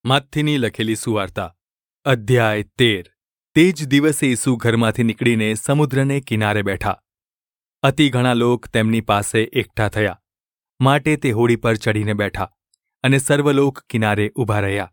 માથીની લખેલી સુવાર્તા અધ્યાય 13। તે જ દિવસે ઈસુ ઘરમાંથી નીકળીને સમુદ્રને કિનારે બેઠા. અતિ ઘણા લોક તેમની પાસે એકઠા થયા, માટે તે હોડી પર ચડીને બેઠા અને સર્વલોક કિનારે ઊભા રહ્યા.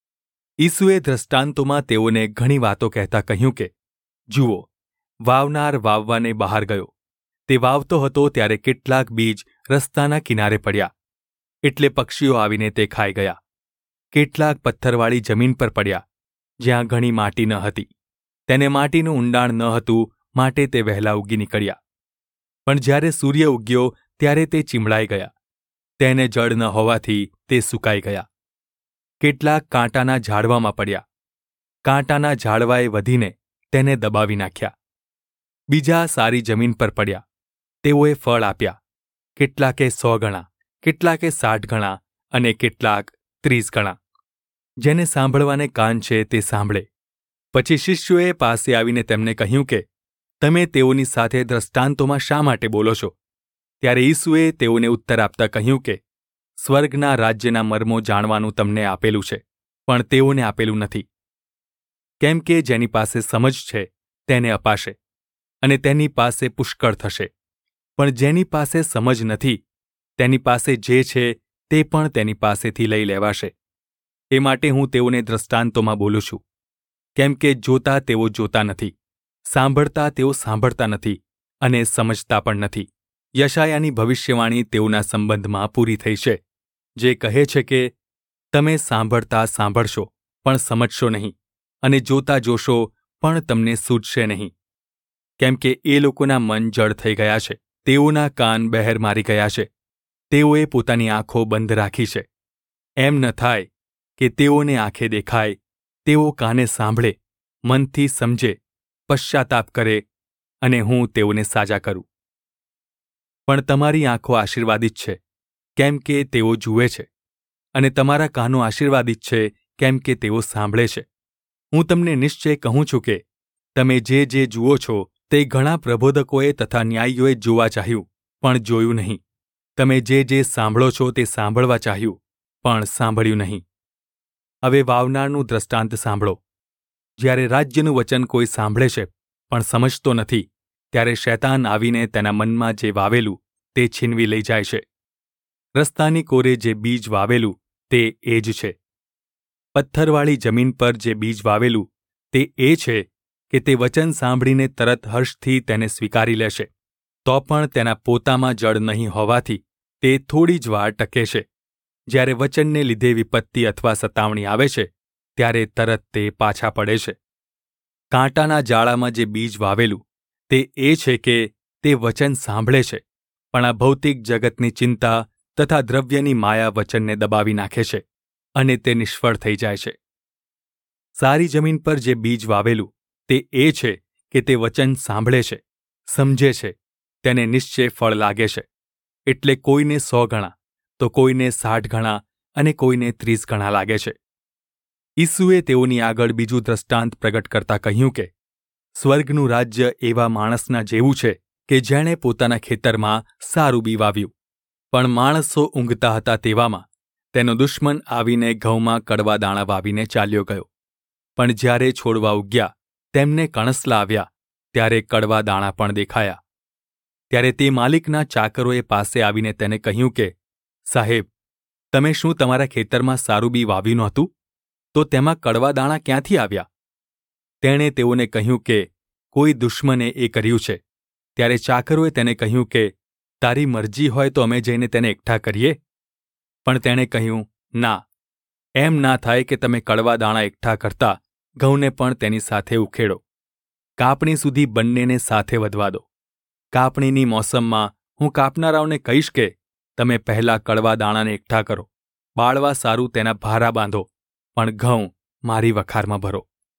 ઈસુએ દ્રષ્ટાંતોમાં તેઓને ઘણી વાતો કહેતા કહ્યું કે, જુઓ, વાવનાર વાવવાને બહાર ગયો. તે વાવતો હતો ત્યારે કેટલાક બીજ રસ્તાના કિનારે પડ્યા, એટલે પક્ષીઓ આવીને તે ખાઈ ગયા. કેટલાક પથ્થરવાળી જમીન પર પડ્યા, જ્યાં ઘણી માટી ન હતી. તેને માટીનું ઊંડાણ ન હતું, માટે તે વહેલા ઉગી નીકળ્યા. પણ જ્યારે સૂર્ય ઉગ્યો ત્યારે તે ચીમડાઈ ગયા. તેને જળ ન હોવાથી તે સૂકાઈ ગયા. કેટલાક કાંટાના ઝાડવામાં પડ્યા. કાંટાના ઝાડવાએ વધીને તેને દબાવી નાખ્યા. બીજા સારી જમીન પર પડ્યા. તેઓએ ફળ આપ્યા, કેટલાકે 100 ગણા, કેટલાકે 60 ગણા અને કેટલાક 30 ગણા. જેને સાંભળવાને કાન છે તે સાંભળે. પછી શિષ્યોએ પાસે આવીને તેમને કહ્યું કે, તમે તેઓની સાથે દ્રષ્ટાંતોમાં શા માટે બોલો છો? ત્યારે ઈસુએ તેઓને ઉત્તર આપતા કહ્યું કે, સ્વર્ગના રાજ્યના મર્મો જાણવાનું તમને આપેલું છે, પણ તેઓને આપેલું નથી. કેમ કે જેની પાસે સમજ છે તેને અપાશે, અને તેની પાસે પુષ્કળ થશે. પણ જેની પાસે સમજ નથી, તેની પાસે જે છે તે પણ તેની પાસેથી લઈ લેવાશે. એ માટે હું તેઓને દ્રષ્ટાંતોમાં બોલું છું. કેમ કે જોતા તેઓ જોતા નથી, સાંભળતા તેઓ સાંભળતા નથી અને સમજતા પણ નથી. યશાયાની ભવિષ્યવાણી તેઓના સંબંધમાં પૂરી થઈ છે, જે કહે છે કે, તમે સાંભળતા સાંભળશો પણ સમજશો નહીં, અને જોતા જોશો પણ તમને સૂઝશે નહીં. કેમ કે એ લોકોના મન જડ થઈ ગયા છે, તેઓના કાન બહેર મારી ગયા છે, તેઓએ પોતાની આંખો બંધ રાખી છે. એમ ન થાય કે તેઓને આંખે દેખાય, તેઓ કાને સાંભળે, મનથી સમજે, પશ્ચાતાપ કરે, અને હું તેઓને સાજા કરું. પણ તમારી આંખો આશીર્વાદિત છે, કેમ કે તેઓ જુએ છે, અને તમારા કાનો આશીર્વાદિત છે, કેમ કે તેઓ સાંભળે છે. હું તમને નિશ્ચય કહું છું કે તમે જે જુઓ છો તે ઘણા પ્રબોધકોએ તથા ન્યાયીઓએ જોવા ચાહ્યું, પણ જોયું નહીં. તમે જે સાંભળો છો તે સાંભળવા ચાહ્યું, પણ સાંભળ્યું નહીં. હવે વાવનારનું દ્રષ્ટાંત સાંભળો. જ્યારે રાજ્યનું વચન કોઈ સાંભળે છે પણ સમજતો નથી, ત્યારે શૈતાન આવીને તેના મનમાં જે વાવેલું તે છીનવી લઈ જાય છે. રસ્તાની કોરે જે બીજ વાવેલું તે એ જ છે. પથ્થરવાળી જમીન પર જે બીજ વાવેલું તે એ છે કે તે વચન સાંભળીને તરત હર્ષથી તેને સ્વીકારી લેશે. તો પણ તેના પોતામાં જળ નહીં હોવાથી તે થોડી જ વાર ટકે છે. જ્યારે વચનને લીધે વિપત્તિ અથવા સતાવણી આવે છે, ત્યારે તરત તે પાછા પડે છે. કાંટાના જાળામાં જે બીજ વાવેલું તે એ છે કે તે વચન સાંભળે છે, પણ આ ભૌતિક જગતની ચિંતા તથા દ્રવ્યની માયા વચનને દબાવી નાખે છે, અને તે નિષ્ફળ થઈ જાય છે. સારી જમીન પર જે બીજ વાવેલું તે એ છે કે તે વચન સાંભળે છે, સમજે છે, તેને નિશ્ચય ફળ લાગે છે. એટલે કોઈને 100 ગણા, તો કોઈને 60 ગણા અને કોઈને 30 ગણા લાગે છે. ઈસુએ તેઓની આગળ બીજું દ્રષ્ટાંત પ્રગટ કરતા કહ્યું કે, સ્વર્ગનું રાજ્ય એવા માણસના જેવું છે કે જેણે પોતાના ખેતરમાં સારું બી વાવ્યું. પણ માણસો ઊંઘતા હતા તેવામાં તેનો દુશ્મન આવીને ઘઉંમાં કડવા દાણા વાવીને ચાલ્યો ગયો. પણ જ્યારે છોડવા ઉગ્યા, તેમને કણસલા આવ્યા, ત્યારે કડવા દાણા પણ દેખાયા. ત્યારે તે માલિકના ચાકરોએ પાસે આવીને તેને કહ્યું કે, સાહેબ, તમે શું તમારા ખેતરમાં સારું બી વાવ્યું નહોતું? તો તેમાં કડવા દાણા ક્યાંથી આવ્યા? તેણે તેઓને કહ્યું કે કોઈ દુશ્મને એ કર્યું છે. ત્યારે ચાકરોએ તેને કહ્યું કે, તારી મરજી હોય તો અમે જઈને તેને એકઠા કરીએ. પણ તેણે કહ્યું, ના, એમ ના થાય કે તમે કડવા દાણા એકઠા કરતા ઘઉંને પણ તેની સાથે ઉખેડો. કાપણી સુધી બંનેને સાથે વધવા દો. કાપણીની મોસમમાં હું કાપનારાઓને કહીશ કે તમે પહેલાં કડવા દાણાને એકઠા કરો, બાળવા સારું તેના ભારા બાંધો, પણ ઘઉં મારી વખારમાં ભરો.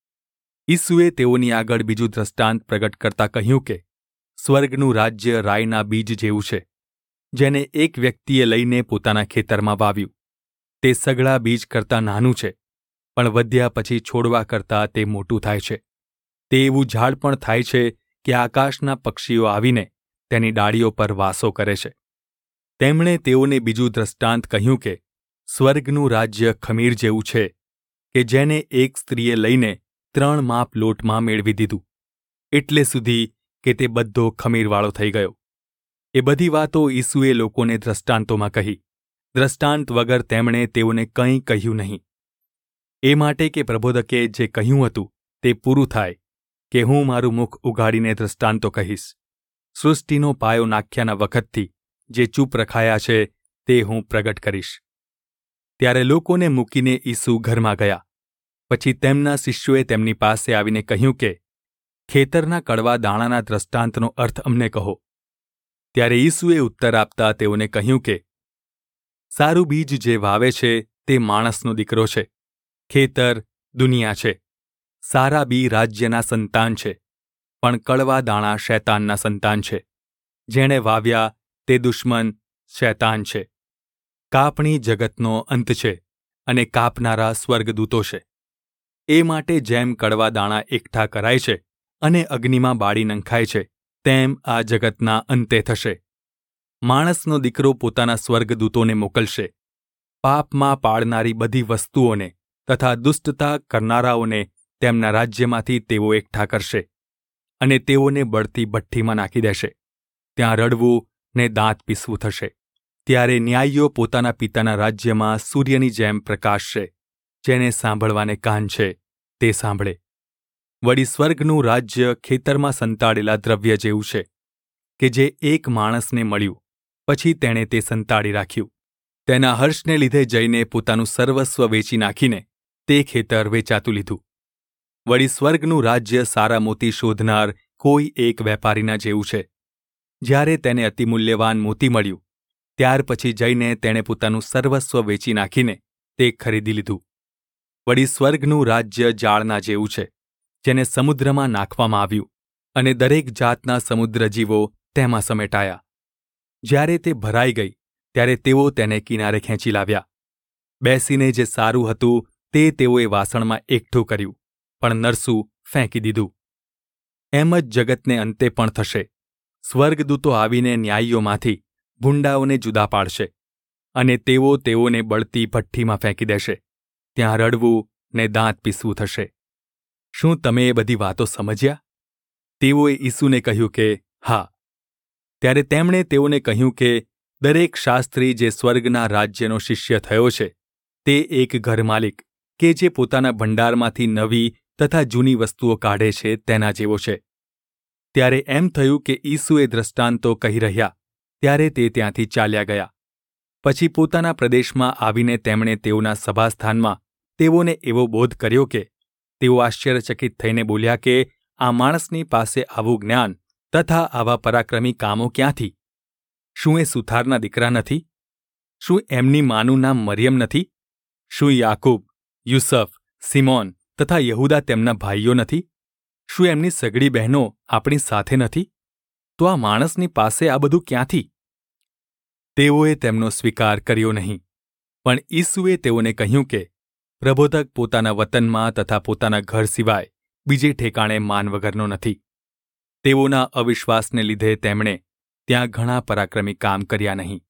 ઈસુએ તેઓની આગળ બીજું દ્રષ્ટાંત પ્રગટ કરતા કહ્યું કે, સ્વર્ગનું રાજ્ય રાઈના બીજ જેવું છે, જેને એક વ્યક્તિએ લઈને પોતાના ખેતરમાં વાવ્યું. તે સઘળા બીજ કરતાં નાનું છે, પણ વધ્યા પછી છોડવા કરતાં તે મોટું થાય છે. તે એવું ઝાડ પણ થાય છે કે આકાશના પક્ષીઓ આવીને તેની ડાળીઓ પર વાસો કરે છે. તેમણે તેઓને બીજું દ્રષ્ટાંત કહ્યું કે, સ્વર્ગનું રાજ્ય ખમીર જેવું છે, કે જેને એક સ્ત્રીએ લઈને 3 માપ લોટમાં મેળવી દીધું, એટલે સુધી કે તે બધો ખમીરવાળો થઈ ગયો. એ બધી વાતો ઈસુએ લોકોને દ્રષ્ટાંતોમાં કહી. દ્રષ્ટાંત વગર તેમણે તેઓને કંઈ કહ્યું નહીં. એ માટે કે પ્રબોધકે જે કહ્યું હતું તે પૂરું થાય કે હું મારું મુખ ઉઘાડીને દ્રષ્ટાંતો કહીશ. સૃષ્ટિનો પાયો નાખ્યાના વખતથી જે ચૂપ રખાયા છે તે હું પ્રગટ કરીશ. ત્યારે લોકોને મૂકીને ઈસુ ઘરમાં ગયા. પછી તેમના શિષ્યોએ તેમની પાસે આવીને કહ્યું કે ખેતરના કડવા દાણાના દ્રષ્ટાંતનો અર્થ અમને કહો. ત્યારે ઈસુએ ઉત્તર આપતા તેઓને કહ્યું કે સારું બીજ જે વાવે છે તે માણસનો દીકરો છે. ખેતર દુનિયા છે. સારા બી રાજ્યના સંતાન છે, પણ કડવા દાણા શૈતાનના સંતાન છે. જેણે વાવ્યા તે દુશ્મન શૈતાન છે. કાપણી જગતનો અંત છે અને કાપનારા સ્વર્ગદૂતો છે. એ માટે જેમ કડવા દાણા એકઠા કરાય છે અને અગ્નિમાં બાળી નંખાય છે, તેમ આ જગતના અંતે થશે. માણસનો દીકરો પોતાના સ્વર્ગદૂતોને મોકલશે. પાપમાં પાડનારી બધી વસ્તુઓને તથા દુષ્ટતા કરનારાઓને તેમના રાજ્યમાંથી તેઓ એકઠા કરશે અને તેઓને બળતી ભઠ્ઠીમાં નાખી દેશે. ત્યાં રડવું ને દાંત પીસવું થશે. ત્યારે ન્યાયીઓ પોતાના પિતાના રાજ્યમાં સૂર્યની જેમ પ્રકાશશે. જેને સાંભળવાને કાન છે તે સાંભળે. વળી સ્વર્ગનું રાજ્ય ખેતરમાં સંતાડેલા દ્રવ્ય જેવું છે કે જે એક માણસને મળ્યું, પછી તેણે તે સંતાડી રાખ્યું. તેના હર્ષને લીધે જઈને પોતાનું સર્વસ્વ વેચી નાખીને તે ખેતર વેચાતું લીધું. વળી સ્વર્ગનું રાજ્ય સારા મોતી શોધનાર કોઈ એક વેપારીના જેવું છે. જ્યારે તેને અતિમૂલ્યવાન મોતી મળ્યું, ત્યાર પછી જઈને તેણે પોતાનું સર્વસ્વ વેચી નાખીને તે ખરીદી લીધું. વળી સ્વર્ગનું રાજ્ય જાળના જેવું છે, જેને સમુદ્રમાં નાખવામાં આવ્યું અને દરેક જાતના સમુદ્રજીવો તેમાં સમેટાયા. જ્યારે તે ભરાઈ ગઈ ત્યારે તેઓ તેને કિનારે ખેંચી લાવ્યા. બેસીને જે સારું હતું તે તેઓએ વાસણમાં એકઠું કર્યું, પણ નરસું ફેંકી દીધું. એમ જ જગતને અંતે પણ થશે. સ્વર્ગદૂતો આવીને ન્યાયીઓમાંથી ભૂંડાઓને જુદા પાડશે અને તેઓને બળતી ભઠ્ઠીમાં ફેંકી દેશે. ત્યાં રડવું ને દાંત પીસવું થશે. શું તમે એ બધી વાતો સમજ્યા? તેઓએ ઈસુને કહ્યું કે હા. ત્યારે તેમણે તેઓને કહ્યું કે દરેક શાસ્ત્રી જે સ્વર્ગના રાજ્યનો શિષ્ય થયો છે તે એક ઘરમાલિક કે જે પોતાના ભંડારમાંથી નવી તથા જૂની વસ્તુઓ કાઢે છે તેના જેવો છે. ત્યારે એમ થયું કે ઈસુએ દ્રષ્ટાંતો કહી રહ્યા ત્યારે તે ત્યાંથી ચાલ્યા ગયા. પછી પોતાના પ્રદેશમાં આવીને તેમણે તેઓના સભાસ્થાનમાં તેઓને એવો બોધ કર્યો કે તેઓ આશ્ચર્યચકિત થઈને બોલ્યા કે આ માણસની પાસે આવું જ્ઞાન તથા આવા પરાક્રમી કામો ક્યાંથી? શું એ સુથારના દીકરા નથી? શું એમની માનું નામ મરિયમ નથી? શું યાકૂબ, યુસફ, સિમોન તથા યહૂદા તેમના ભાઈઓ નથી? શું એમની સગડી બહેનો આપણી સાથે નથી? તો આ માણસની પાસે આ બધું ક્યાંથી? તેઓએ તેમનો સ્વીકાર કર્યો નહીં. પણ ઈસુએ તેઓને કહ્યું કે પ્રબોધક પોતાના વતનમાં તથા પોતાના ઘર સિવાય બીજે ઠેકાણે માન વગરનો નથી. તેઓના અવિશ્વાસને લીધે તેમણે ત્યાં ઘણા પરાક્રમી કામ કર્યા નહીં.